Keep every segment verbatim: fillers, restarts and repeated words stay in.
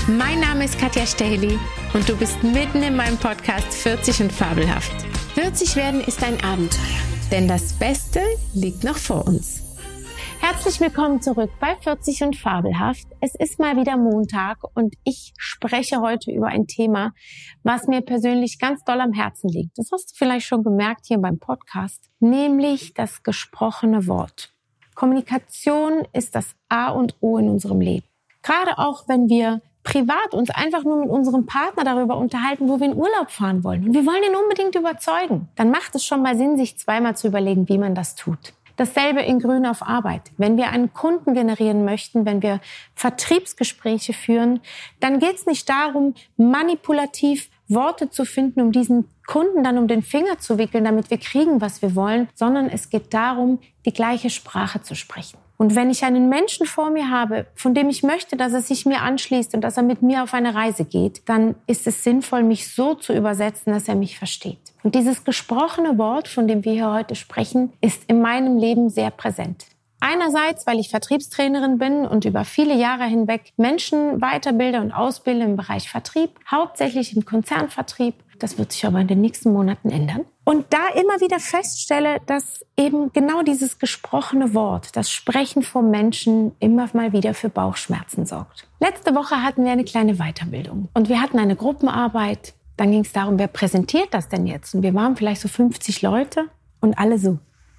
Mein Name ist Katja Stäheli und du bist mitten in meinem Podcast vierzig und fabelhaft. vierzig werden ist ein Abenteuer, denn das Beste liegt noch vor uns. Herzlich willkommen zurück bei vierzig und fabelhaft. Es ist mal wieder Montag und ich spreche heute über ein Thema, was mir persönlich ganz doll am Herzen liegt. Das hast du vielleicht schon gemerkt hier beim Podcast, nämlich das gesprochene Wort. Kommunikation ist das A und O in unserem Leben. Gerade auch, wenn wir privat uns einfach nur mit unserem Partner darüber unterhalten, wo wir in Urlaub fahren wollen. Und wir wollen ihn unbedingt überzeugen. Dann macht es schon mal Sinn, sich zweimal zu überlegen, wie man das tut. Dasselbe in Grün auf Arbeit. Wenn wir einen Kunden generieren möchten, wenn wir Vertriebsgespräche führen, dann geht es nicht darum, manipulativ Worte zu finden, um diesen Kunden dann um den Finger zu wickeln, damit wir kriegen, was wir wollen, sondern es geht darum, die gleiche Sprache zu sprechen. Und wenn ich einen Menschen vor mir habe, von dem ich möchte, dass er sich mir anschließt und dass er mit mir auf eine Reise geht, dann ist es sinnvoll, mich so zu übersetzen, dass er mich versteht. Und dieses gesprochene Wort, von dem wir hier heute sprechen, ist in meinem Leben sehr präsent. Einerseits, weil ich Vertriebstrainerin bin und über viele Jahre hinweg Menschen weiterbilde und ausbilde im Bereich Vertrieb, hauptsächlich im Konzernvertrieb. Das wird sich aber in den nächsten Monaten ändern. Und da immer wieder feststelle, dass eben genau dieses gesprochene Wort, das Sprechen vor Menschen immer mal wieder für Bauchschmerzen sorgt. Letzte Woche hatten wir eine kleine Weiterbildung und wir hatten eine Gruppenarbeit. Dann ging es darum, wer präsentiert das denn jetzt? Und wir waren vielleicht so fünfzig Leute und alle so.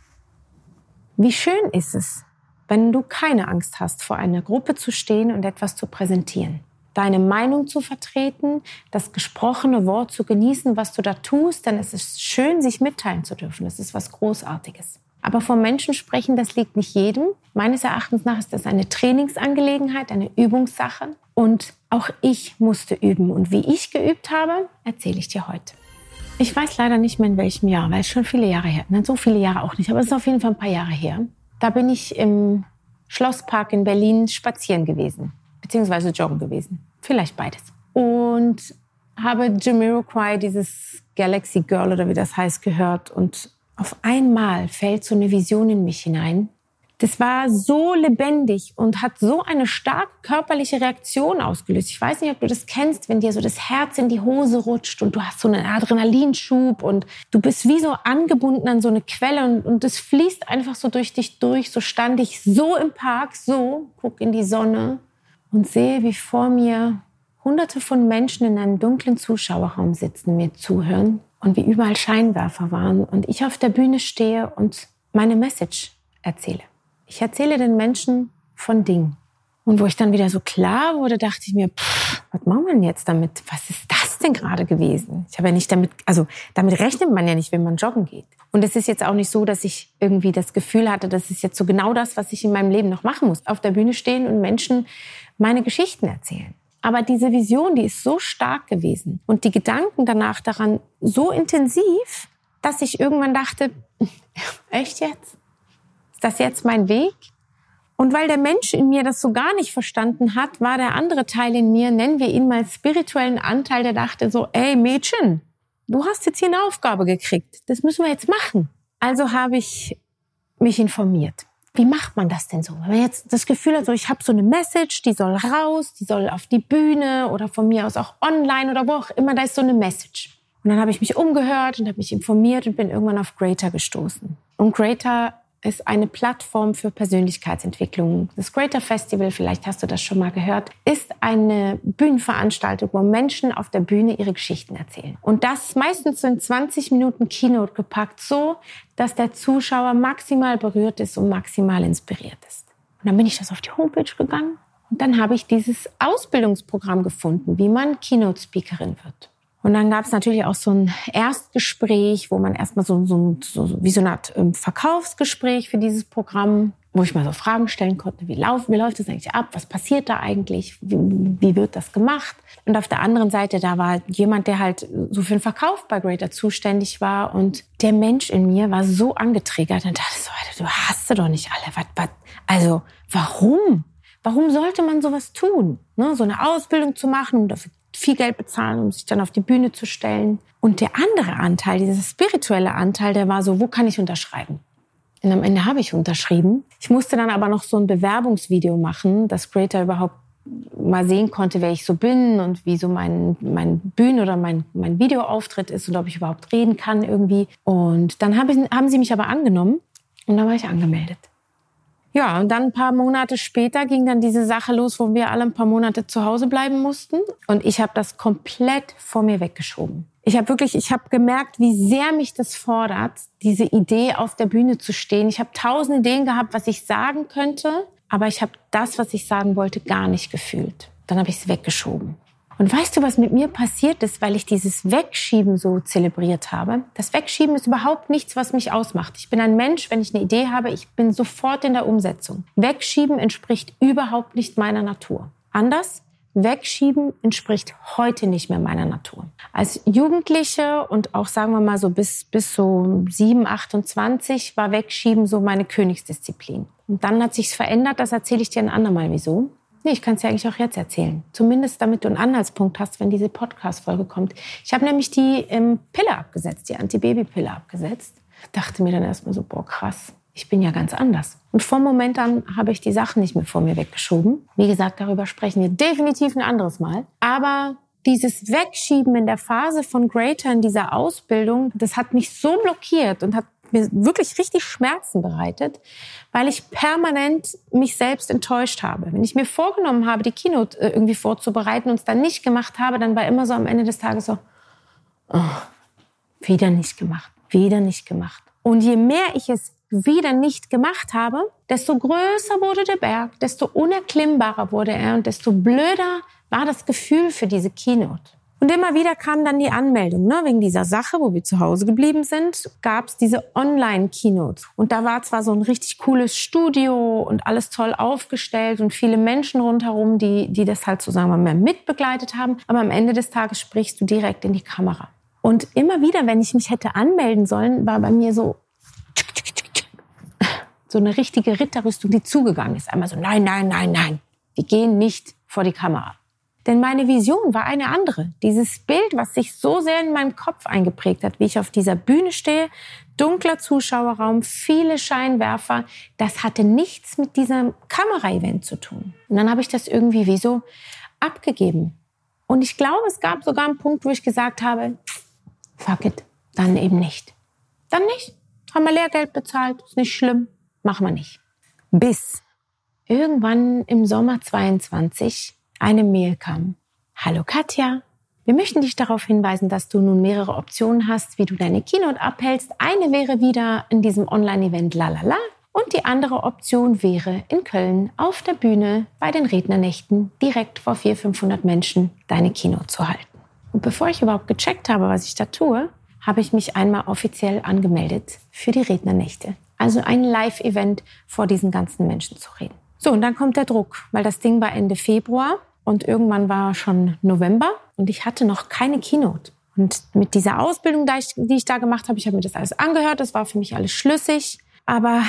Wie schön ist es, wenn du keine Angst hast, vor einer Gruppe zu stehen und etwas zu präsentieren. Deine Meinung zu vertreten, das gesprochene Wort zu genießen, was du da tust, denn es ist schön, sich mitteilen zu dürfen. Das ist was Großartiges. Aber vor Menschen sprechen, das liegt nicht jedem. Meines Erachtens nach ist das eine Trainingsangelegenheit, eine Übungssache. Und auch ich musste üben. Und wie ich geübt habe, erzähle ich dir heute. Ich weiß leider nicht mehr in welchem Jahr, weil es schon viele Jahre her. Nein, so viele Jahre auch nicht, aber es ist auf jeden Fall ein paar Jahre her. Da bin ich im Schlosspark in Berlin spazieren gewesen. Beziehungsweise joggen gewesen. Vielleicht beides. Und habe Jamiroquai, dieses Galaxy Girl oder wie das heißt, gehört. Und auf einmal fällt so eine Vision in mich hinein. Das war so lebendig und hat so eine starke körperliche Reaktion ausgelöst. Ich weiß nicht, ob du das kennst, wenn dir so das Herz in die Hose rutscht und du hast so einen Adrenalinschub und du bist wie so angebunden an so eine Quelle und, und das fließt einfach so durch dich durch. So stand ich so im Park, so, guck in die Sonne und sehe, wie vor mir Hunderte von Menschen in einem dunklen Zuschauerraum sitzen, mir zuhören und wie überall Scheinwerfer waren und ich auf der Bühne stehe und meine Message erzähle. Ich erzähle den Menschen von Dingen. Und wo ich dann wieder so klar wurde, dachte ich mir, pff, was machen wir denn jetzt damit? Was ist das denn gerade gewesen? Ich habe ja nicht damit, also damit rechnet man ja nicht, wenn man joggen geht. Und es ist jetzt auch nicht so, dass ich irgendwie das Gefühl hatte, das ist jetzt so genau das, was ich in meinem Leben noch machen muss. Auf der Bühne stehen und Menschen meine Geschichten erzählen. Aber diese Vision, die ist so stark gewesen und die Gedanken danach daran so intensiv, dass ich irgendwann dachte, echt jetzt? Ist das jetzt mein Weg? Und weil der Mensch in mir das so gar nicht verstanden hat, war der andere Teil in mir, nennen wir ihn mal spirituellen Anteil, der dachte so, ey Mädchen, du hast jetzt hier eine Aufgabe gekriegt, das müssen wir jetzt machen. Also habe ich mich informiert. Wie macht man das denn so? Wenn man jetzt das Gefühl hat, so ich habe so eine Message, die soll raus, die soll auf die Bühne oder von mir aus auch online oder wo auch immer, da ist so eine Message. Und dann habe ich mich umgehört und habe mich informiert und bin irgendwann auf Greater gestoßen. Und Greater ist eine Plattform für Persönlichkeitsentwicklung. Das Greater Festival, vielleicht hast du das schon mal gehört, ist eine Bühnenveranstaltung, wo Menschen auf der Bühne ihre Geschichten erzählen. Und das meistens so in zwanzig Minuten Keynote gepackt, so, dass der Zuschauer maximal berührt ist und maximal inspiriert ist. Und dann bin ich das auf die Homepage gegangen und dann habe ich dieses Ausbildungsprogramm gefunden, wie man Keynote-Speakerin wird. Und dann gab es natürlich auch so ein Erstgespräch, wo man erstmal so, so, so wie so eine Art Verkaufsgespräch für dieses Programm, wo ich mal so Fragen stellen konnte, wie, lauf, wie läuft das eigentlich ab, was passiert da eigentlich, wie, wie wird das gemacht? Und auf der anderen Seite, da war jemand, der halt so für den Verkauf bei Greater zuständig war und der Mensch in mir war so angetriggert und dachte so, Alter, du hast sie doch nicht alle. Was, was, also warum? Warum sollte man sowas tun? Ne, so eine Ausbildung zu machen, um dafür viel Geld bezahlen, um sich dann auf die Bühne zu stellen. Und der andere Anteil, dieser spirituelle Anteil, der war so, wo kann ich unterschreiben? Und am Ende habe ich unterschrieben. Ich musste dann aber noch so ein Bewerbungsvideo machen, dass Greater überhaupt mal sehen konnte, wer ich so bin und wie so mein, mein Bühnen- oder mein, mein Videoauftritt ist und ob ich überhaupt reden kann irgendwie. Und dann hab ich, haben sie mich aber angenommen und dann war ich angemeldet. Ja, und dann ein paar Monate später ging dann diese Sache los, wo wir alle ein paar Monate zu Hause bleiben mussten. Und ich habe das komplett vor mir weggeschoben. Ich habe wirklich, ich habe gemerkt, wie sehr mich das fordert, diese Idee auf der Bühne zu stehen. Ich habe tausend Ideen gehabt, was ich sagen könnte, aber ich habe das, was ich sagen wollte, gar nicht gefühlt. Dann habe ich es weggeschoben. Und weißt du, was mit mir passiert ist, weil ich dieses Wegschieben so zelebriert habe? Das Wegschieben ist überhaupt nichts, was mich ausmacht. Ich bin ein Mensch, wenn ich eine Idee habe, ich bin sofort in der Umsetzung. Wegschieben entspricht überhaupt nicht meiner Natur. Anders, Wegschieben entspricht heute nicht mehr meiner Natur. Als Jugendliche und auch, sagen wir mal, so bis, bis so sieben, achtundzwanzig war Wegschieben so meine Königsdisziplin. Und dann hat sich's verändert, das erzähle ich dir ein andermal wieso. Nee, ich kann es dir eigentlich auch jetzt erzählen. Zumindest damit du einen Anhaltspunkt hast, wenn diese Podcast-Folge kommt. Ich habe nämlich die ähm, Pille abgesetzt, die Antibabypille abgesetzt. Dachte mir dann erstmal so, boah, krass, ich bin ja ganz anders. Und vom Moment an habe ich die Sachen nicht mehr vor mir weggeschoben. Wie gesagt, darüber sprechen wir definitiv ein anderes Mal. Aber dieses Wegschieben in der Phase von Greater, in dieser Ausbildung, das hat mich so blockiert und hat mir wirklich richtig Schmerzen bereitet, weil ich permanent mich selbst enttäuscht habe. Wenn ich mir vorgenommen habe, die Keynote irgendwie vorzubereiten und es dann nicht gemacht habe, dann war immer so am Ende des Tages so, oh, wieder nicht gemacht, wieder nicht gemacht. Und je mehr ich es wieder nicht gemacht habe, desto größer wurde der Berg, desto unerklimmbarer wurde er und desto blöder war das Gefühl für diese Keynote. Und immer wieder kam dann die Anmeldung, ne? Wegen dieser Sache, wo wir zu Hause geblieben sind, gab es diese Online-Keynotes. Und da war zwar so ein richtig cooles Studio und alles toll aufgestellt und viele Menschen rundherum, die, die das halt so, sagen wir mal, mitbegleitet haben. Aber am Ende des Tages sprichst du direkt in die Kamera. Und immer wieder, wenn ich mich hätte anmelden sollen, war bei mir so so eine richtige Ritterrüstung, die zugegangen ist. Einmal so, nein, nein, nein, nein, wir gehen nicht vor die Kamera. Denn meine Vision war eine andere. Dieses Bild, was sich so sehr in meinem Kopf eingeprägt hat, wie ich auf dieser Bühne stehe, dunkler Zuschauerraum, viele Scheinwerfer, das hatte nichts mit diesem Kamera-Event zu tun. Und dann habe ich das irgendwie wie so abgegeben. Und ich glaube, es gab sogar einen Punkt, wo ich gesagt habe, fuck it, dann eben nicht. Dann nicht. Haben wir Lehrgeld bezahlt, ist nicht schlimm, machen wir nicht. Bis irgendwann im Sommer zweiundzwanzig eine Mail kam. Hallo Katja, wir möchten dich darauf hinweisen, dass du nun mehrere Optionen hast, wie du deine Keynote abhältst. Eine wäre wieder in diesem Online-Event Lalala und die andere Option wäre in Köln auf der Bühne bei den Rednernächten direkt vor vierhundert, fünfhundert Menschen deine Keynote zu halten. Und bevor ich überhaupt gecheckt habe, was ich da tue, habe ich mich einmal offiziell angemeldet für die Rednernächte. Also ein Live-Event vor diesen ganzen Menschen zu reden. So, und dann kommt der Druck, weil das Ding war Ende Februar und irgendwann war schon November und ich hatte noch keine Keynote. Und mit dieser Ausbildung, die ich da gemacht habe, ich habe mir das alles angehört, das war für mich alles schlüssig, aber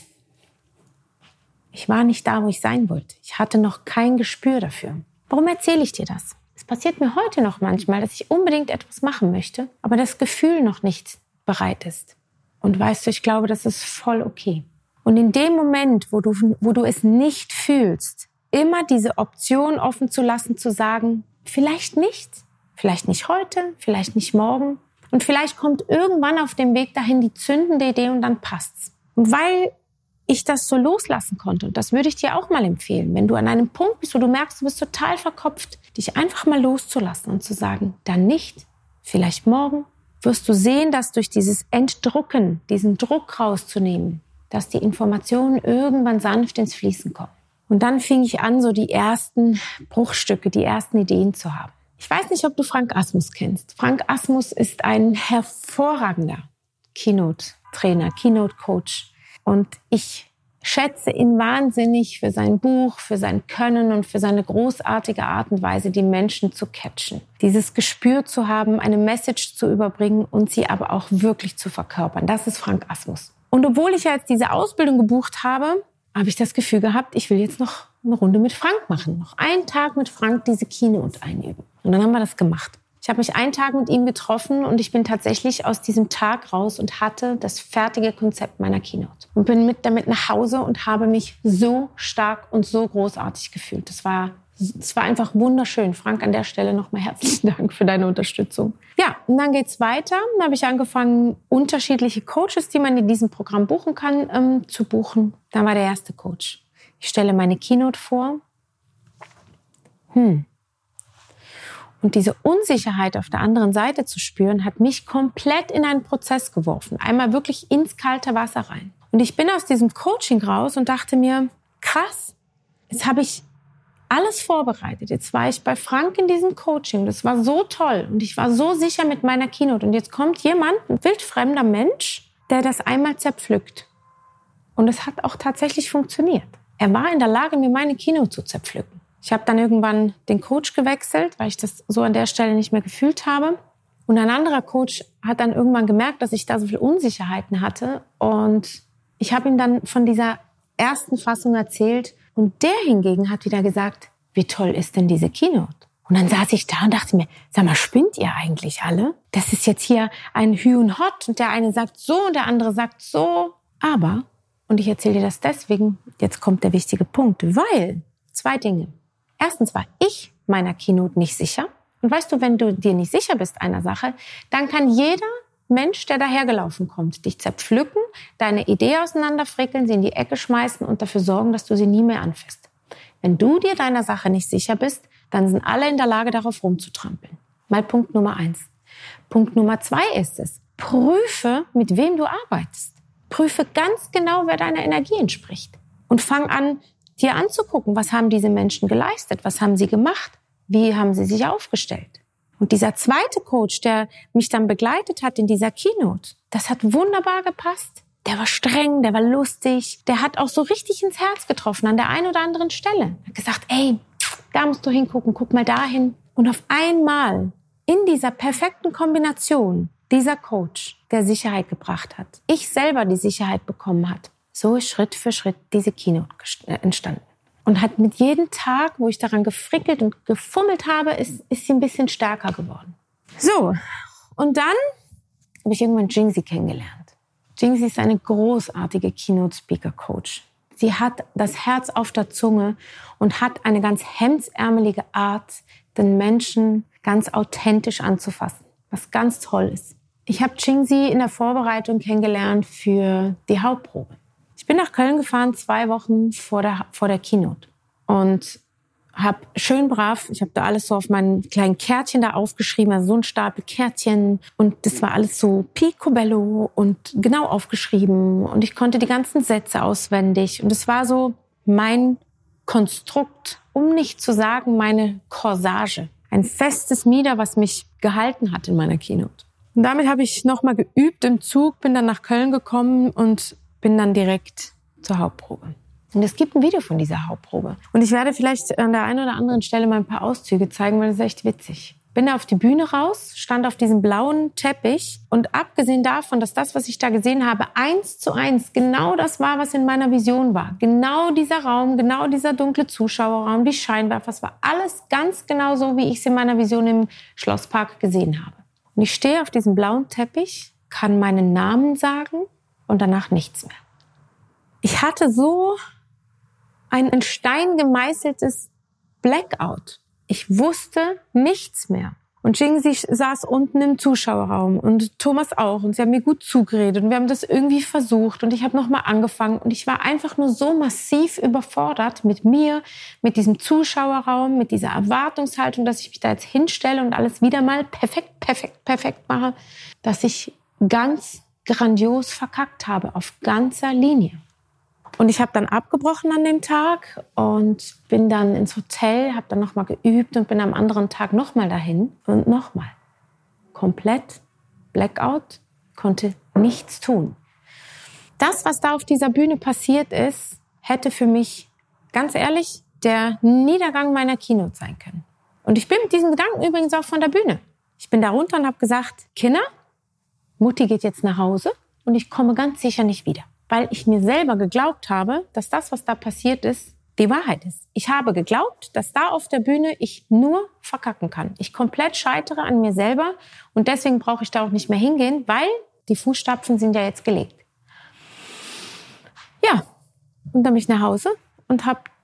ich war nicht da, wo ich sein wollte. Ich hatte noch kein Gespür dafür. Warum erzähle ich dir das? Es passiert mir heute noch manchmal, dass ich unbedingt etwas machen möchte, aber das Gefühl noch nicht bereit ist. Und weißt du, ich glaube, das ist voll okay. Und in dem Moment, wo du, wo du es nicht fühlst, immer diese Option offen zu lassen, zu sagen, vielleicht nicht, vielleicht nicht heute, vielleicht nicht morgen. Und vielleicht kommt irgendwann auf dem Weg dahin die zündende Idee und dann passt's. Und weil ich das so loslassen konnte, und das würde ich dir auch mal empfehlen, wenn du an einem Punkt bist, wo du merkst, du bist total verkopft, dich einfach mal loszulassen und zu sagen, dann nicht, vielleicht morgen, wirst du sehen, dass durch dieses Entdrucken, diesen Druck rauszunehmen, dass die Informationen irgendwann sanft ins Fließen kommen. Und dann fing ich an, so die ersten Bruchstücke, die ersten Ideen zu haben. Ich weiß nicht, ob du Frank Asmus kennst. Frank Asmus ist ein hervorragender Keynote-Trainer, Keynote-Coach. Und ich schätze ihn wahnsinnig für sein Buch, für sein Können und für seine großartige Art und Weise, die Menschen zu catchen. Dieses Gespür zu haben, eine Message zu überbringen und sie aber auch wirklich zu verkörpern. Das ist Frank Asmus. Und obwohl ich ja jetzt diese Ausbildung gebucht habe, habe ich das Gefühl gehabt, ich will jetzt noch eine Runde mit Frank machen. Noch einen Tag mit Frank diese Keynote einüben. Und dann haben wir das gemacht. Ich habe mich einen Tag mit ihm getroffen und ich bin tatsächlich aus diesem Tag raus und hatte das fertige Konzept meiner Keynote. Und bin mit damit nach Hause und habe mich so stark und so großartig gefühlt. Das war Es war einfach wunderschön. Frank, an der Stelle nochmal herzlichen Dank für deine Unterstützung. Ja, und dann geht's weiter. Dann habe ich angefangen, unterschiedliche Coaches, die man in diesem Programm buchen kann, ähm, zu buchen. Dann war der erste Coach. Ich stelle meine Keynote vor. Hm. Und diese Unsicherheit auf der anderen Seite zu spüren, hat mich komplett in einen Prozess geworfen. Einmal wirklich ins kalte Wasser rein. Und ich bin aus diesem Coaching raus und dachte mir, krass, jetzt habe ich alles vorbereitet. Jetzt war ich bei Frank in diesem Coaching. Das war so toll. Und ich war so sicher mit meiner Keynote. Und jetzt kommt jemand, ein wildfremder Mensch, der das einmal zerpflückt. Und es hat auch tatsächlich funktioniert. Er war in der Lage, mir meine Keynote zu zerpflücken. Ich habe dann irgendwann den Coach gewechselt, weil ich das so an der Stelle nicht mehr gefühlt habe. Und ein anderer Coach hat dann irgendwann gemerkt, dass ich da so viele Unsicherheiten hatte. Und ich habe ihm dann von dieser ersten Fassung erzählt. Und der hingegen hat wieder gesagt, wie toll ist denn diese Keynote? Und dann saß ich da und dachte mir, sag mal, spinnt ihr eigentlich alle? Das ist jetzt hier ein Hü und Hott und der eine sagt so und der andere sagt so. Aber, und ich erzähle dir das deswegen, jetzt kommt der wichtige Punkt, weil zwei Dinge. Erstens war ich meiner Keynote nicht sicher. Und weißt du, wenn du dir nicht sicher bist einer Sache, dann kann jeder Mensch, der dahergelaufen kommt, dich zerpflücken, deine Idee auseinanderfrickeln, sie in die Ecke schmeißen und dafür sorgen, dass du sie nie mehr anfasst. Wenn du dir deiner Sache nicht sicher bist, dann sind alle in der Lage, darauf rumzutrampeln. Mal Punkt Nummer eins. Punkt Nummer zwei ist es, prüfe, mit wem du arbeitest. Prüfe ganz genau, wer deiner Energie entspricht. Und fang an, dir anzugucken, was haben diese Menschen geleistet, was haben sie gemacht, wie haben sie sich aufgestellt. Und dieser zweite Coach, der mich dann begleitet hat in dieser Keynote, das hat wunderbar gepasst. Der war streng, der war lustig, der hat auch so richtig ins Herz getroffen an der einen oder anderen Stelle. Er hat gesagt, ey, da musst du hingucken, guck mal dahin. Und auf einmal in dieser perfekten Kombination dieser Coach, der Sicherheit gebracht hat, ich selber die Sicherheit bekommen hat, so ist Schritt für Schritt diese Keynote entstanden. Und hat mit jedem Tag, wo ich daran gefrickelt und gefummelt habe, ist, ist sie ein bisschen stärker geworden. So, und dann habe ich irgendwann Jingzi kennengelernt. Jingzi ist eine großartige Keynote-Speaker-Coach. Sie hat das Herz auf der Zunge und hat eine ganz hemdsärmelige Art, den Menschen ganz authentisch anzufassen, was ganz toll ist. Ich habe Jingzi in der Vorbereitung kennengelernt für die Hauptprobe. Ich bin nach Köln gefahren, zwei Wochen vor der, vor der Keynote und habe schön brav, ich habe da alles so auf meinen kleinen Kärtchen da aufgeschrieben, also so ein Stapel Kärtchen und das war alles so picobello und genau aufgeschrieben und ich konnte die ganzen Sätze auswendig und es war so mein Konstrukt, um nicht zu sagen meine Corsage, ein festes Mieder, was mich gehalten hat in meiner Keynote. Und damit habe ich nochmal geübt im Zug, bin dann nach Köln gekommen und bin dann direkt zur Hauptprobe. Und es gibt ein Video von dieser Hauptprobe. Und ich werde vielleicht an der einen oder anderen Stelle mal ein paar Auszüge zeigen, weil das ist echt witzig. Bin da auf die Bühne raus, stand auf diesem blauen Teppich und abgesehen davon, dass das, was ich da gesehen habe, eins zu eins genau das war, was in meiner Vision war. Genau dieser Raum, genau dieser dunkle Zuschauerraum, die Scheinwerfer, es war alles ganz genau so, wie ich es in meiner Vision im Schlosspark gesehen habe. Und ich stehe auf diesem blauen Teppich, kann meinen Namen sagen, und danach nichts mehr. Ich hatte so ein in Stein gemeißeltes Blackout. Ich wusste nichts mehr. Und Jingzi saß unten im Zuschauerraum und Thomas auch. Und sie haben mir gut zugeredet und wir haben das irgendwie versucht. Und ich habe nochmal angefangen und ich war einfach nur so massiv überfordert mit mir, mit diesem Zuschauerraum, mit dieser Erwartungshaltung, dass ich mich da jetzt hinstelle und alles wieder mal perfekt, perfekt, perfekt mache, dass ich ganz grandios verkackt habe, auf ganzer Linie. Und ich habe dann abgebrochen an dem Tag und bin dann ins Hotel, habe dann nochmal geübt und bin am anderen Tag nochmal dahin und nochmal. Komplett Blackout, konnte nichts tun. Das, was da auf dieser Bühne passiert ist, hätte für mich, ganz ehrlich, der Niedergang meiner Keynote sein können. Und ich bin mit diesem Gedanken übrigens auch von der Bühne. Ich bin da runter und habe gesagt, Kinder, Mutti geht jetzt nach Hause und ich komme ganz sicher nicht wieder. Weil ich mir selber geglaubt habe, dass das, was da passiert ist, die Wahrheit ist. Ich habe geglaubt, dass da auf der Bühne ich nur verkacken kann. Ich komplett scheitere an mir selber und deswegen brauche ich da auch nicht mehr hingehen, weil die Fußstapfen sind ja jetzt gelegt. Ja, und dann bin ich nach Hause und habe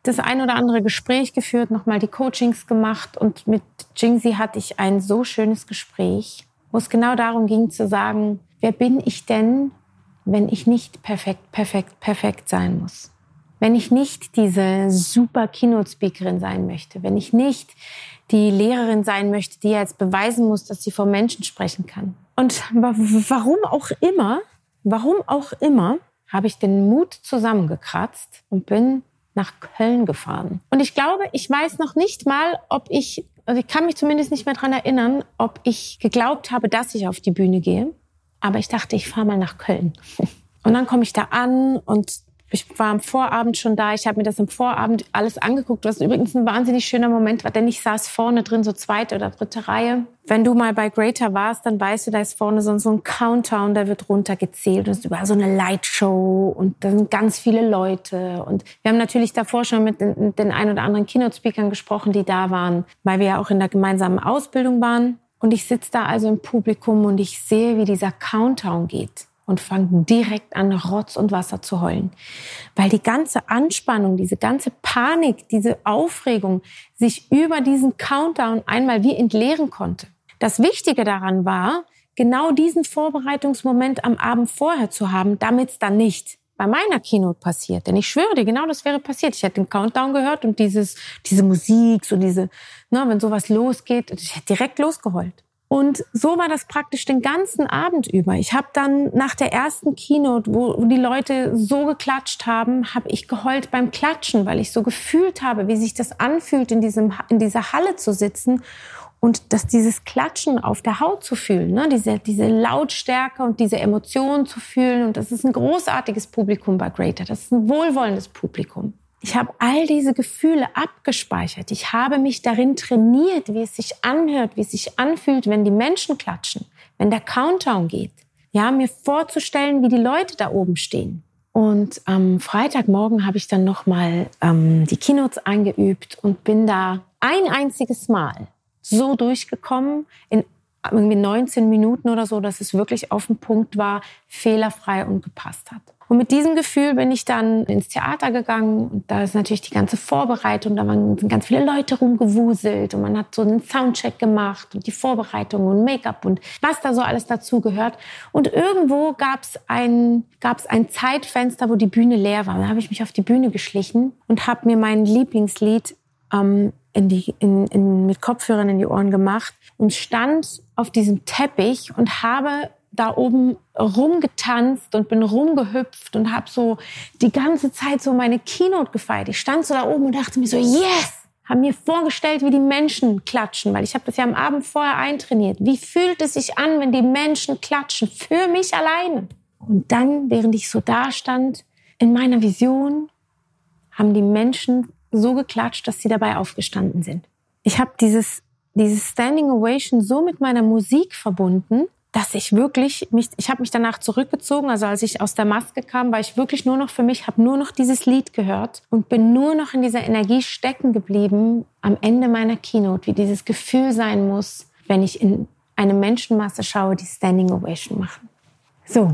das ein oder andere Gespräch geführt, nochmal die Coachings gemacht und mit Jingxi hatte ich ein so schönes Gespräch, wo es genau darum ging zu sagen, wer bin ich denn, wenn ich nicht perfekt, perfekt, perfekt sein muss? Wenn ich nicht diese super Keynote-Speakerin sein möchte, wenn ich nicht die Lehrerin sein möchte, die jetzt beweisen muss, dass sie vor Menschen sprechen kann. Und warum auch immer, warum auch immer, habe ich den Mut zusammengekratzt und bin nach Köln gefahren. Und ich glaube, ich weiß noch nicht mal, ob ich, also ich kann mich zumindest nicht mehr daran erinnern, ob ich geglaubt habe, dass ich auf die Bühne gehe. Aber ich dachte, ich fahre mal nach Köln. Und dann komme ich da an und ich war am Vorabend schon da. Ich habe mir das am Vorabend alles angeguckt, was übrigens ein wahnsinnig schöner Moment war, denn ich saß vorne drin, so zweite oder dritte Reihe. Wenn du mal bei Greater warst, dann weißt du, da ist vorne so, so ein Countdown, der wird runtergezählt und es ist überall so eine Lightshow und da sind ganz viele Leute. Und wir haben natürlich davor schon mit den, den ein oder anderen Keynote-Speakern gesprochen, die da waren, weil wir ja auch in der gemeinsamen Ausbildung waren. Und ich sitze da also im Publikum und ich sehe, wie dieser Countdown geht. Und fangen direkt an, Rotz und Wasser zu heulen. Weil die ganze Anspannung, diese ganze Panik, diese Aufregung sich über diesen Countdown einmal wie entleeren konnte. Das Wichtige daran war, genau diesen Vorbereitungsmoment am Abend vorher zu haben, damit es dann nicht bei meiner Keynote passiert. Denn ich schwöre dir, genau das wäre passiert. Ich hätte den Countdown gehört und dieses, diese Musik, so diese, ne, wenn sowas losgeht, ich hätte direkt losgeheult. Und so war das praktisch den ganzen Abend über. Ich habe dann nach der ersten Keynote, wo die Leute so geklatscht haben, habe ich geheult beim Klatschen, weil ich so gefühlt habe, wie sich das anfühlt, in diesem in dieser Halle zu sitzen und dass dieses Klatschen auf der Haut zu fühlen, ne? diese diese Lautstärke und diese Emotionen zu fühlen. Und das ist ein großartiges Publikum bei Greater. Das ist ein wohlwollendes Publikum. Ich habe all diese Gefühle abgespeichert. Ich habe mich darin trainiert, wie es sich anhört, wie es sich anfühlt, wenn die Menschen klatschen, wenn der Countdown geht. Ja, mir vorzustellen, wie die Leute da oben stehen. Und am Freitagmorgen habe ich dann nochmal ähm, die Keynotes eingeübt und bin da ein einziges Mal so durchgekommen, in irgendwie neunzehn Minuten oder so, dass es wirklich auf den Punkt war, fehlerfrei und gepasst hat. Und mit diesem Gefühl bin ich dann ins Theater gegangen und da ist natürlich die ganze Vorbereitung, da waren ganz viele Leute rumgewuselt und man hat so einen Soundcheck gemacht und die Vorbereitung und Make-up und was da so alles dazu gehört. Und irgendwo gab es ein, gab's ein Zeitfenster, wo die Bühne leer war. Da habe ich mich auf die Bühne geschlichen und habe mir mein Lieblingslied ähm, in die, in, in, mit Kopfhörern in die Ohren gemacht und stand auf diesem Teppich und habe da oben rumgetanzt und bin rumgehüpft und habe so die ganze Zeit so meine Keynote gefeiert. Ich stand so da oben und dachte mir so, yes! Habe mir vorgestellt, wie die Menschen klatschen, weil ich habe das ja am Abend vorher eintrainiert. Wie fühlt es sich an, wenn die Menschen klatschen? Für mich alleine. Und dann, während ich so da stand, in meiner Vision, haben die Menschen so geklatscht, dass sie dabei aufgestanden sind. Ich habe dieses, dieses Standing Ovation so mit meiner Musik verbunden, dass ich wirklich mich, ich habe mich danach zurückgezogen, also als ich aus der Maske kam, war ich wirklich nur noch für mich, habe nur noch dieses Lied gehört und bin nur noch in dieser Energie stecken geblieben am Ende meiner Keynote, wie dieses Gefühl sein muss, wenn ich in eine Menschenmasse schaue, die Standing Ovation machen. So,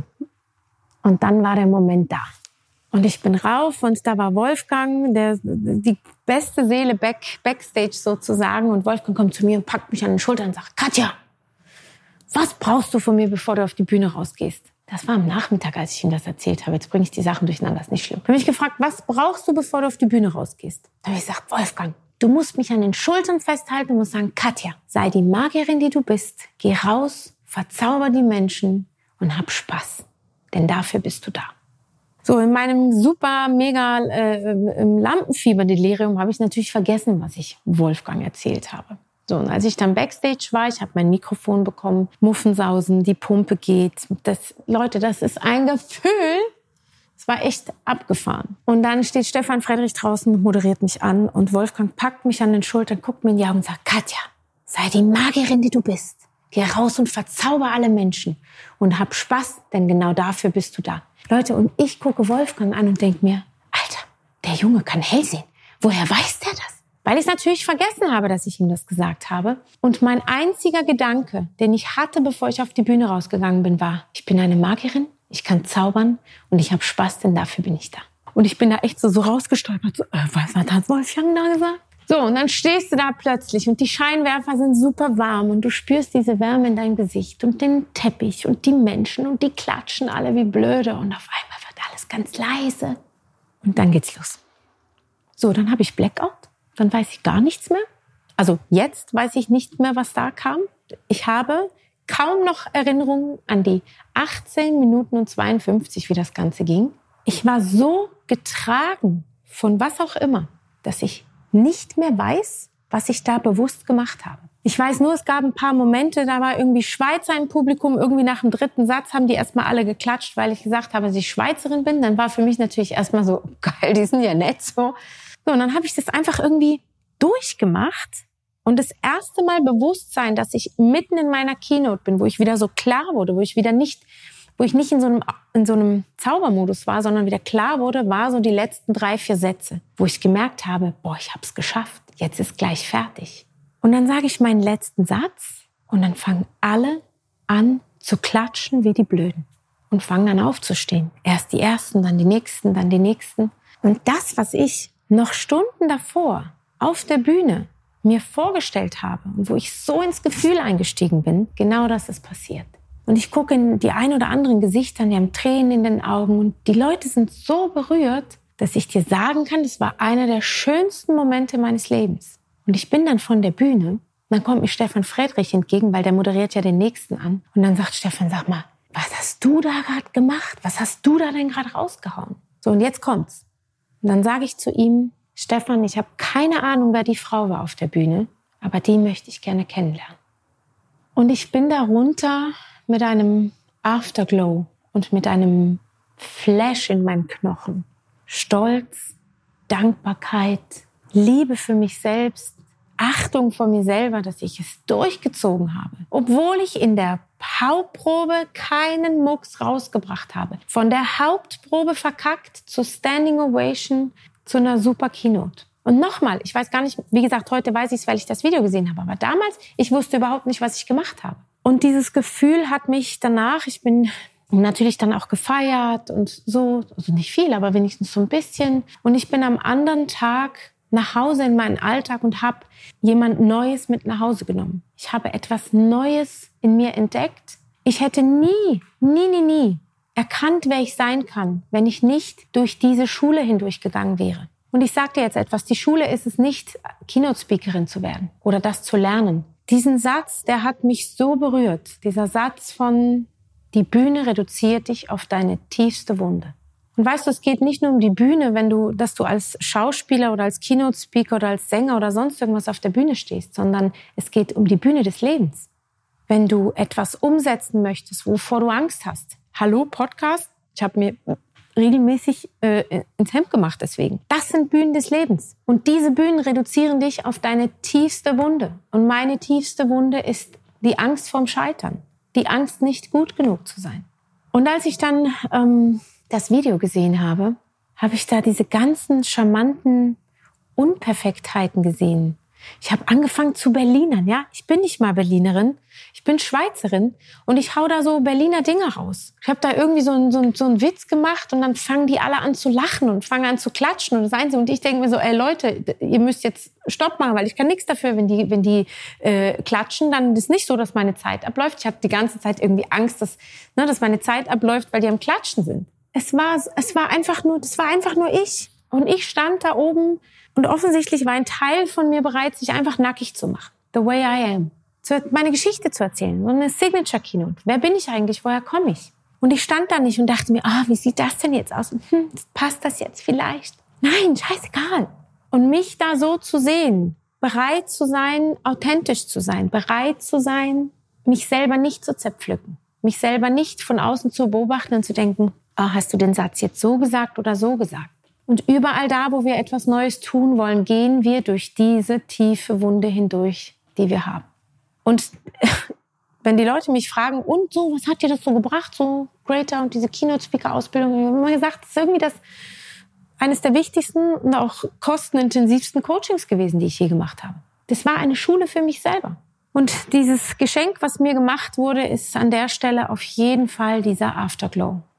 und dann war der Moment da. Und ich bin rauf und da war Wolfgang, der, die beste Seele back, backstage sozusagen. Und Wolfgang kommt zu mir und packt mich an den Schultern und sagt, Katja, was brauchst du von mir, bevor du auf die Bühne rausgehst? Das war am Nachmittag, als ich ihm das erzählt habe. Jetzt bringe ich die Sachen durcheinander, ist nicht schlimm. Ich habe mich gefragt, was brauchst du, bevor du auf die Bühne rausgehst? Da habe ich gesagt, Wolfgang, du musst mich an den Schultern festhalten und musst sagen, Katja, sei die Magierin, die du bist. Geh raus, verzauber die Menschen und hab Spaß. Denn dafür bist du da. So, in meinem super, mega äh, Lampenfieber-Delirium habe ich natürlich vergessen, was ich Wolfgang erzählt habe. So, und als ich dann Backstage war, ich habe mein Mikrofon bekommen, Muffensausen, die Pumpe geht. Das, Leute, das ist ein Gefühl. Es war echt abgefahren. Und dann steht Stefan Friedrich draußen und moderiert mich an. Und Wolfgang packt mich an den Schultern, guckt mir in die Augen und sagt, Katja, sei die Magierin, die du bist. Geh raus und verzauber alle Menschen. Und hab Spaß, denn genau dafür bist du da. Leute, und ich gucke Wolfgang an und denke mir, Alter, der Junge kann hell sehen. Woher weiß der das? Weil ich natürlich vergessen habe, dass ich ihm das gesagt habe. Und mein einziger Gedanke, den ich hatte, bevor ich auf die Bühne rausgegangen bin, war, ich bin eine Magierin, ich kann zaubern und ich habe Spaß, denn dafür bin ich da. Und ich bin da echt so, so rausgestolpert. So, äh, was hat Wolfgang da gesagt? So, und dann stehst du da plötzlich und die Scheinwerfer sind super warm und du spürst diese Wärme in deinem Gesicht und den Teppich und die Menschen und die klatschen alle wie blöde und auf einmal wird alles ganz leise und dann geht's los. So, dann habe ich Blackout, dann weiß ich gar nichts mehr. Also jetzt weiß ich nicht mehr, was da kam. Ich habe kaum noch Erinnerungen an die achtzehn Minuten und zweiundfünfzig, wie das Ganze ging. Ich war so getragen von was auch immer, dass ich nicht mehr weiß, was ich da bewusst gemacht habe. Ich weiß nur, es gab ein paar Momente, da war irgendwie Schweizer im Publikum. Irgendwie nach dem dritten Satz haben die erstmal alle geklatscht, weil ich gesagt habe, dass ich Schweizerin bin. Dann war für mich natürlich erstmal so, geil, die sind ja nett so. So, und dann habe ich das einfach irgendwie durchgemacht. Und das erste Mal Bewusstsein, dass ich mitten in meiner Keynote bin, wo ich wieder so klar wurde, wo ich wieder nicht, wo ich nicht in so einem, in so einem Zaubermodus war, sondern wieder klar wurde, war so die letzten drei, vier Sätze, wo ich gemerkt habe, boah, ich habe es geschafft, jetzt ist gleich fertig. Und dann sage ich meinen letzten Satz und dann fangen alle an zu klatschen wie die Blöden und fangen an aufzustehen. Erst die Ersten, dann die Nächsten, dann die Nächsten. Und das, was ich noch Stunden davor auf der Bühne mir vorgestellt habe und wo ich so ins Gefühl eingestiegen bin, genau das ist passiert. Und ich gucke in die ein oder anderen Gesichter, die haben Tränen in den Augen und die Leute sind so berührt, dass ich dir sagen kann, das war einer der schönsten Momente meines Lebens. Und ich bin dann von der Bühne, dann kommt mir Stefan Friedrich entgegen, weil der moderiert ja den Nächsten an. Und dann sagt Stefan, sag mal, was hast du da gerade gemacht? Was hast du da denn gerade rausgehauen? So, und jetzt kommt's. Und dann sage ich zu ihm, Stefan, ich habe keine Ahnung, wer die Frau war auf der Bühne, aber die möchte ich gerne kennenlernen. Und ich bin da runter mit einem Afterglow und mit einem Flash in meinen Knochen. Stolz, Dankbarkeit, Liebe für mich selbst, Achtung vor mir selber, dass ich es durchgezogen habe. Obwohl ich in der Hauptprobe keinen Mucks rausgebracht habe. Von der Hauptprobe verkackt zur Standing Ovation zu einer super Keynote. Und nochmal, ich weiß gar nicht, wie gesagt, heute weiß ich es, weil ich das Video gesehen habe. Aber damals, ich wusste überhaupt nicht, was ich gemacht habe. Und dieses Gefühl hat mich danach, ich bin natürlich dann auch gefeiert und so, also nicht viel, aber wenigstens so ein bisschen. Und ich bin am anderen Tag nach Hause in meinen Alltag und habe jemand Neues mit nach Hause genommen. Ich habe etwas Neues in mir entdeckt. Ich hätte nie, nie, nie, nie erkannt, wer ich sein kann, wenn ich nicht durch diese Schule hindurchgegangen wäre. Und ich sage dir jetzt etwas, die Schule ist es nicht, Keynote-Speakerin zu werden oder das zu lernen. Diesen Satz, der hat mich so berührt. Dieser Satz von, die Bühne reduziert dich auf deine tiefste Wunde. Und weißt du, es geht nicht nur um die Bühne, wenn du, dass du als Schauspieler oder als Keynote-Speaker oder als Sänger oder sonst irgendwas auf der Bühne stehst, sondern es geht um die Bühne des Lebens. Wenn du etwas umsetzen möchtest, wovor du Angst hast. Hallo, Podcast? Ich habe mir regelmäßig äh, ins Hemd gemacht deswegen. Das sind Bühnen des Lebens. Und diese Bühnen reduzieren dich auf deine tiefste Wunde. Und meine tiefste Wunde ist die Angst vorm Scheitern. Die Angst, nicht gut genug zu sein. Und als ich dann ähm, das Video gesehen habe, habe ich da diese ganzen charmanten Unperfektheiten gesehen. Ich habe angefangen zu Berlinern, ja. Ich bin nicht mal Berlinerin, ich bin Schweizerin und ich hau da so Berliner Dinge raus. Ich habe da irgendwie so einen, so, einen, so einen Witz gemacht und dann fangen die alle an zu lachen und fangen an zu klatschen und das Einzige. Und ich denke mir so, ey Leute, ihr müsst jetzt Stopp machen, weil ich kann nichts dafür, wenn die, wenn die äh, klatschen, dann ist es nicht so, dass meine Zeit abläuft. Ich hatte die ganze Zeit irgendwie Angst, dass, ne, dass meine Zeit abläuft, weil die am Klatschen sind. Es war, es war einfach nur, das war einfach nur ich. Und ich stand da oben und offensichtlich war ein Teil von mir bereit, sich einfach nackig zu machen. The way I am. Zu, meine Geschichte zu erzählen. So eine Signature Keynote. Wer bin ich eigentlich? Woher komme ich? Und ich stand da nicht und dachte mir, ah, wie sieht das denn jetzt aus? Und, hm, passt das jetzt vielleicht? Nein, scheißegal. Und mich da so zu sehen, bereit zu sein, authentisch zu sein, bereit zu sein, mich selber nicht zu zerpflücken. Mich selber nicht von außen zu beobachten und zu denken, ah, hast du den Satz jetzt so gesagt oder so gesagt? Und überall da, wo wir etwas Neues tun wollen, gehen wir durch diese tiefe Wunde hindurch, die wir haben. Und wenn die Leute mich fragen, und so, was hat dir das so gebracht, so Greater und diese Keynote-Speaker-Ausbildung, ich habe immer gesagt, das ist irgendwie das eines der wichtigsten und auch kostenintensivsten Coachings gewesen, die ich je gemacht habe. Das war eine Schule für mich selber. Und dieses Geschenk, was mir gemacht wurde, ist an der Stelle auf jeden Fall dieser Afterglow.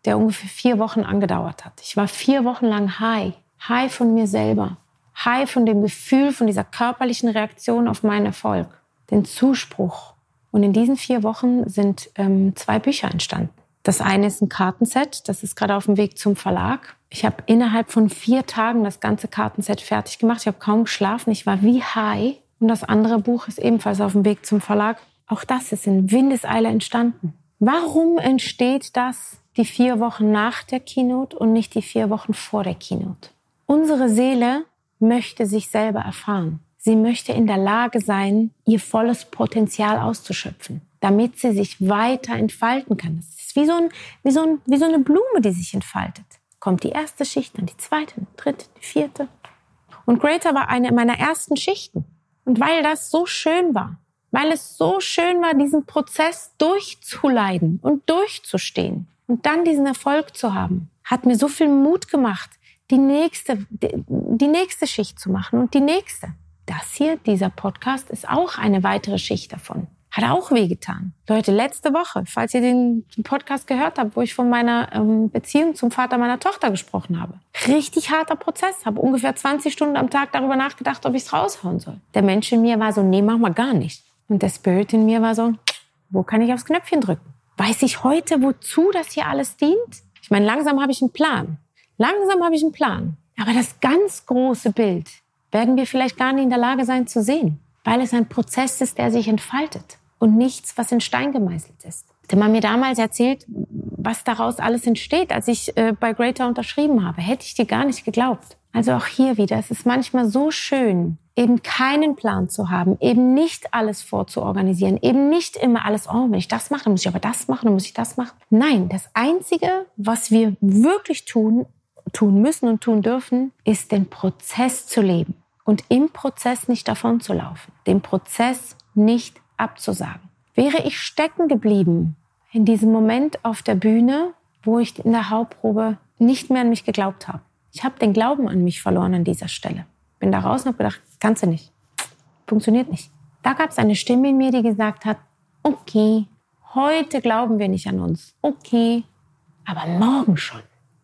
der ungefähr vier Wochen angedauert hat. Ich war vier Wochen lang high. High von mir selber. High von dem Gefühl, von dieser körperlichen Reaktion auf meinen Erfolg. Den Zuspruch. Und in diesen vier Wochen sind ähm, zwei Bücher entstanden. Das eine ist ein Kartenset, das ist gerade auf dem Weg zum Verlag. Ich habe innerhalb von vier Tagen das ganze Kartenset fertig gemacht. Ich habe kaum geschlafen, ich war wie high. Und das andere Buch ist ebenfalls auf dem Weg zum Verlag. Auch das ist in Windeseile entstanden. Warum entsteht das die vier Wochen nach der Keynote und nicht die vier Wochen vor der Keynote? Unsere Seele möchte sich selber erfahren. Sie möchte in der Lage sein, ihr volles Potenzial auszuschöpfen, damit sie sich weiter entfalten kann. Das ist wie so, ein, wie, so ein, wie so eine Blume, die sich entfaltet. Kommt die erste Schicht, dann die zweite, die dritte, die vierte. Und Greater war eine meiner ersten Schichten. Und weil das so schön war, weil es so schön war, diesen Prozess durchzuleiden und durchzustehen und dann diesen Erfolg zu haben, hat mir so viel Mut gemacht, die nächste, die, die nächste Schicht zu machen und die nächste. Das hier, dieser Podcast, ist auch eine weitere Schicht davon. Hat auch wehgetan. Leute, letzte Woche, falls ihr den Podcast gehört habt, wo ich von meiner ähm, Beziehung zum Vater meiner Tochter gesprochen habe. Richtig harter Prozess. Habe ungefähr zwanzig Stunden am Tag darüber nachgedacht, ob ich es raushauen soll. Der Mensch in mir war so, nee, mach mal gar nicht. Und der Spirit in mir war so, wo kann ich aufs Knöpfchen drücken? Weiß ich heute, wozu das hier alles dient? Ich meine, langsam habe ich einen Plan. Langsam habe ich einen Plan. Aber das ganz große Bild werden wir vielleicht gar nicht in der Lage sein zu sehen, weil es ein Prozess ist, der sich entfaltet und nichts, was in Stein gemeißelt ist. Hätte man mir damals erzählt, was daraus alles entsteht, als ich äh, bei Greater unterschrieben habe, hätte ich dir gar nicht geglaubt. Also auch hier wieder, es ist manchmal so schön, eben keinen Plan zu haben, eben nicht alles vorzuorganisieren, eben nicht immer alles, oh, wenn ich das mache, dann muss ich aber das machen, dann muss ich das machen. Nein, das Einzige, was wir wirklich tun, tun müssen und tun dürfen, ist den Prozess zu leben und im Prozess nicht davon zu laufen, den Prozess nicht abzusagen. Wäre ich stecken geblieben in diesem Moment auf der Bühne, wo ich in der Hauptprobe nicht mehr an mich geglaubt habe. Ich habe den Glauben an mich verloren an dieser Stelle. Bin da raus und habe gedacht, kannst du nicht. Funktioniert nicht. Da gab es eine Stimme in mir, die gesagt hat, okay, heute glauben wir nicht an uns. Okay, aber morgen schon.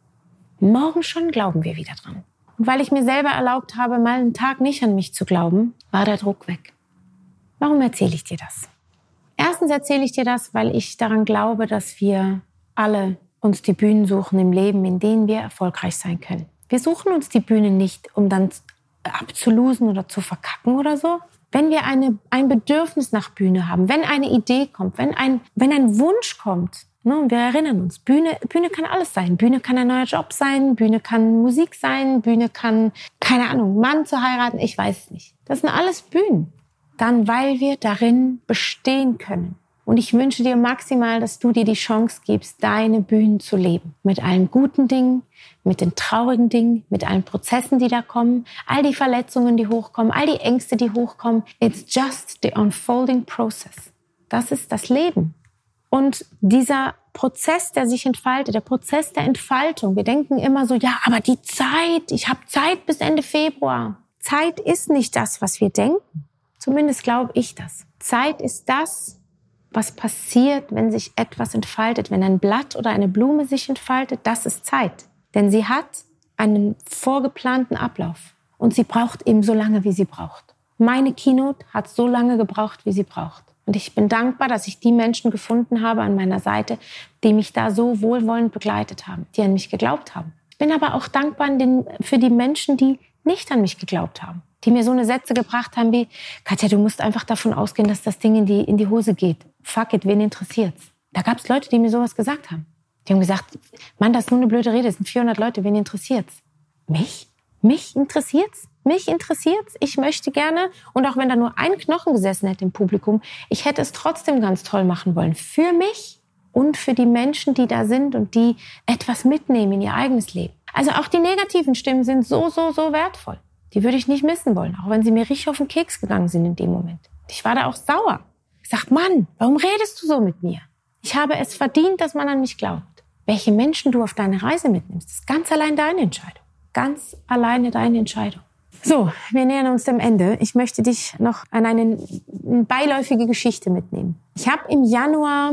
Morgen schon glauben wir wieder dran. Und weil ich mir selber erlaubt habe, mal einen Tag nicht an mich zu glauben, war der Druck weg. Warum erzähle ich dir das? Erstens erzähle ich dir das, weil ich daran glaube, dass wir alle uns die Bühnen suchen im Leben, in denen wir erfolgreich sein können. Wir suchen uns die Bühne nicht, um dann abzulosen oder zu verkacken oder so. Wenn wir eine, ein Bedürfnis nach Bühne haben, wenn eine Idee kommt, wenn ein, wenn ein Wunsch kommt, ne, und wir erinnern uns, Bühne, Bühne kann alles sein. Bühne kann ein neuer Job sein, Bühne kann Musik sein, Bühne kann, keine Ahnung, Mann zu heiraten, ich weiß es nicht. Das sind alles Bühnen. Dann, weil wir darin bestehen können. Und ich wünsche dir maximal, dass du dir die Chance gibst, deine Bühnen zu leben. Mit allen guten Dingen, mit den traurigen Dingen, mit allen Prozessen, die da kommen, all die Verletzungen, die hochkommen, all die Ängste, die hochkommen. It's just the unfolding process. Das ist das Leben. Und dieser Prozess, der sich entfaltet, der Prozess der Entfaltung. Wir denken immer so, ja, aber die Zeit, ich habe Zeit bis Ende Februar. Zeit ist nicht das, was wir denken. Zumindest glaube ich das. Zeit ist das, was passiert, wenn sich etwas entfaltet. Wenn ein Blatt oder eine Blume sich entfaltet, das ist Zeit. Denn sie hat einen vorgeplanten Ablauf. Und sie braucht eben so lange, wie sie braucht. Meine Keynote hat so lange gebraucht, wie sie braucht. Und ich bin dankbar, dass ich die Menschen gefunden habe an meiner Seite, die mich da so wohlwollend begleitet haben, die an mich geglaubt haben. Ich bin aber auch dankbar für die Menschen, die nicht an mich geglaubt haben. Die mir so eine Sätze gebracht haben wie, Katja, du musst einfach davon ausgehen, dass das Ding in die, in die Hose geht. Fuck it, wen interessiert's? Da gab's Leute, die mir sowas gesagt haben. Die haben gesagt, Mann, das ist nur eine blöde Rede, es sind vierhundert Leute, wen interessiert's? Mich? Mich interessiert's? Mich interessiert's? Ich möchte gerne, und auch wenn da nur ein Knochen gesessen hätte im Publikum, ich hätte es trotzdem ganz toll machen wollen. Für mich und für die Menschen, die da sind und die etwas mitnehmen in ihr eigenes Leben. Also auch die negativen Stimmen sind so, so, so wertvoll. Die würde ich nicht missen wollen, auch wenn sie mir richtig auf den Keks gegangen sind in dem Moment. Ich war da auch sauer. Ich sag, Mann, warum redest du so mit mir? Ich habe es verdient, dass man an mich glaubt. Welche Menschen du auf deine Reise mitnimmst, ist ganz allein deine Entscheidung. Ganz alleine deine Entscheidung. So, wir nähern uns dem Ende. Ich möchte dich noch an eine, eine beiläufige Geschichte mitnehmen. Ich habe im Januar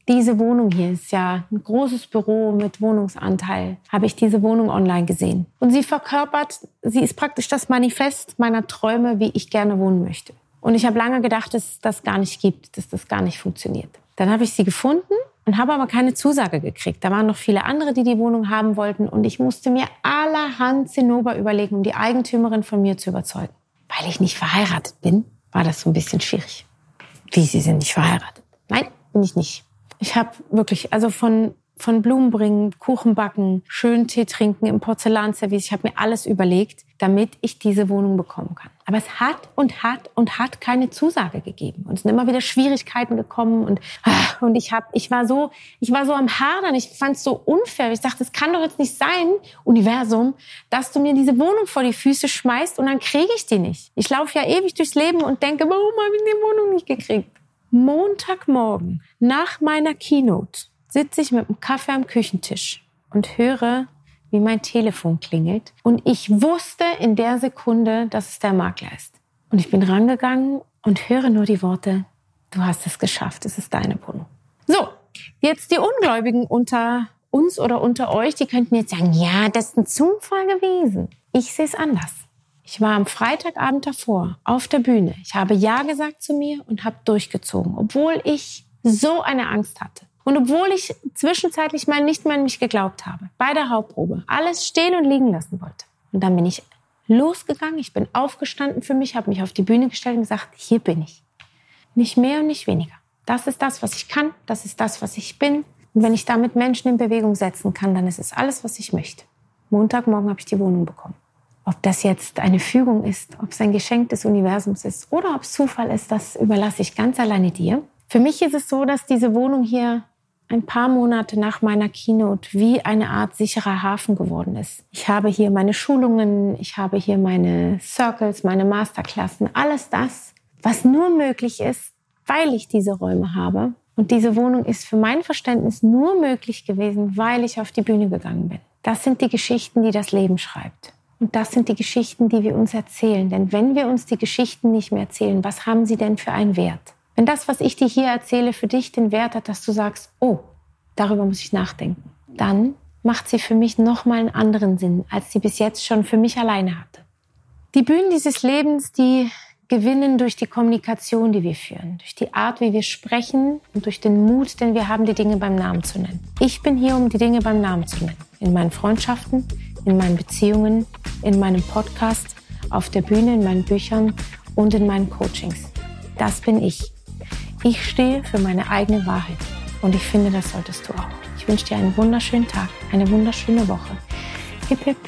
diese Wohnung hier ist ja ein großes Büro mit Wohnungsanteil, habe ich diese Wohnung online gesehen. Und sie verkörpert, sie ist praktisch das Manifest meiner Träume, wie ich gerne wohnen möchte. Und ich habe lange gedacht, dass es das gar nicht gibt, dass das gar nicht funktioniert. Dann habe ich sie gefunden und habe aber keine Zusage gekriegt. Da waren noch viele andere, die die Wohnung haben wollten. Und ich musste mir allerhand Zinnober überlegen, um die Eigentümerin von mir zu überzeugen. Weil ich nicht verheiratet bin, war das so ein bisschen schwierig. Wie, Sie sind nicht verheiratet? Nein, bin ich nicht. Ich habe wirklich, also von, von Blumen bringen, Kuchen backen, schönen Tee trinken im Porzellanservice. Ich habe mir alles überlegt, damit ich diese Wohnung bekommen kann. Aber es hat und hat und hat keine Zusage gegeben. Und es sind immer wieder Schwierigkeiten gekommen. Und, und ich, hab, ich, war so, ich war so am Hadern. Ich fand es so unfair. Ich dachte, es kann doch jetzt nicht sein, Universum, dass du mir diese Wohnung vor die Füße schmeißt und dann kriege ich die nicht. Ich laufe ja ewig durchs Leben und denke, warum habe ich die Wohnung nicht gekriegt? Montagmorgen nach meiner Keynote sitze ich mit dem Kaffee am Küchentisch und höre, wie mein Telefon klingelt. Und ich wusste in der Sekunde, dass es der Makler ist. Und ich bin rangegangen und höre nur die Worte, du hast es geschafft, es ist deine Wohnung. So, jetzt die Ungläubigen unter uns oder unter euch, die könnten jetzt sagen, ja, das ist ein Zufall gewesen. Ich sehe es anders. Ich war am Freitagabend davor auf der Bühne. Ich habe Ja gesagt zu mir und habe durchgezogen, obwohl ich so eine Angst hatte. Und obwohl ich zwischenzeitlich mal nicht mehr an mich geglaubt habe. Bei der Hauptprobe alles stehen und liegen lassen wollte. Und dann bin ich losgegangen, ich bin aufgestanden für mich, habe mich auf die Bühne gestellt und gesagt, hier bin ich. Nicht mehr und nicht weniger. Das ist das, was ich kann, das ist das, was ich bin. Und wenn ich damit Menschen in Bewegung setzen kann, dann ist es alles, was ich möchte. Montagmorgen habe ich die Wohnung bekommen. Ob das jetzt eine Fügung ist, ob es ein Geschenk des Universums ist oder ob es Zufall ist, das überlasse ich ganz alleine dir. Für mich ist es so, dass diese Wohnung hier ein paar Monate nach meiner Keynote wie eine Art sicherer Hafen geworden ist. Ich habe hier meine Schulungen, ich habe hier meine Circles, meine Masterklassen, alles das, was nur möglich ist, weil ich diese Räume habe. Und diese Wohnung ist für mein Verständnis nur möglich gewesen, weil ich auf die Bühne gegangen bin. Das sind die Geschichten, die das Leben schreibt. Und das sind die Geschichten, die wir uns erzählen. Denn wenn wir uns die Geschichten nicht mehr erzählen, was haben sie denn für einen Wert? Wenn das, was ich dir hier erzähle, für dich den Wert hat, dass du sagst, oh, darüber muss ich nachdenken, dann macht sie für mich nochmal einen anderen Sinn, als sie bis jetzt schon für mich alleine hatte. Die Bühnen dieses Lebens, die gewinnen durch die Kommunikation, die wir führen, durch die Art, wie wir sprechen und durch den Mut, den wir haben, die Dinge beim Namen zu nennen. Ich bin hier, um die Dinge beim Namen zu nennen. In meinen Freundschaften, in meinen Beziehungen, in meinem Podcast, auf der Bühne, in meinen Büchern und in meinen Coachings. Das bin ich. Ich stehe für meine eigene Wahrheit. Und ich finde, das solltest du auch. Ich wünsche dir einen wunderschönen Tag, eine wunderschöne Woche. Hip, hip.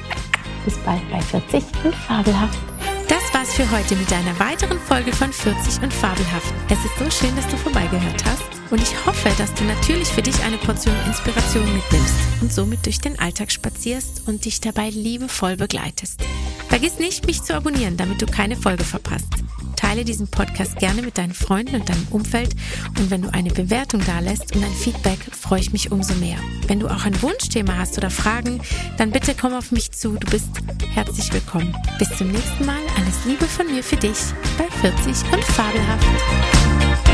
Bis bald bei vierzig und Fabelhaft. Das war's für heute mit einer weiteren Folge von vierzig und Fabelhaft. Es ist so schön, dass du vorbeigehört hast. Und ich hoffe, dass du natürlich für dich eine Portion Inspiration mitnimmst und somit durch den Alltag spazierst und dich dabei liebevoll begleitest. Vergiss nicht, mich zu abonnieren, damit du keine Folge verpasst. Teile diesen Podcast gerne mit deinen Freunden und deinem Umfeld und wenn du eine Bewertung dalässt und ein Feedback, freue ich mich umso mehr. Wenn du auch ein Wunschthema hast oder Fragen, dann bitte komm auf mich zu, du bist herzlich willkommen. Bis zum nächsten Mal, alles Liebe von mir für dich bei vierzig und Fabelhaft.